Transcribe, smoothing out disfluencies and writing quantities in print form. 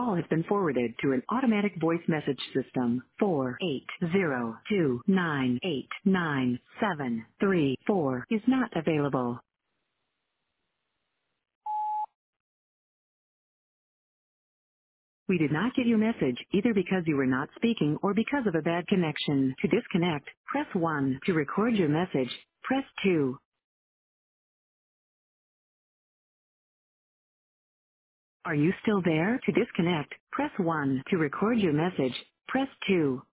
call has been forwarded to an automatic voice message system. 48029899734 is not available. We did not get your message either because you were not speaking or because of a bad connection. To disconnect, press 1. To record your message, press 2. Are you still there? To disconnect, press 1. To record your message, press 2.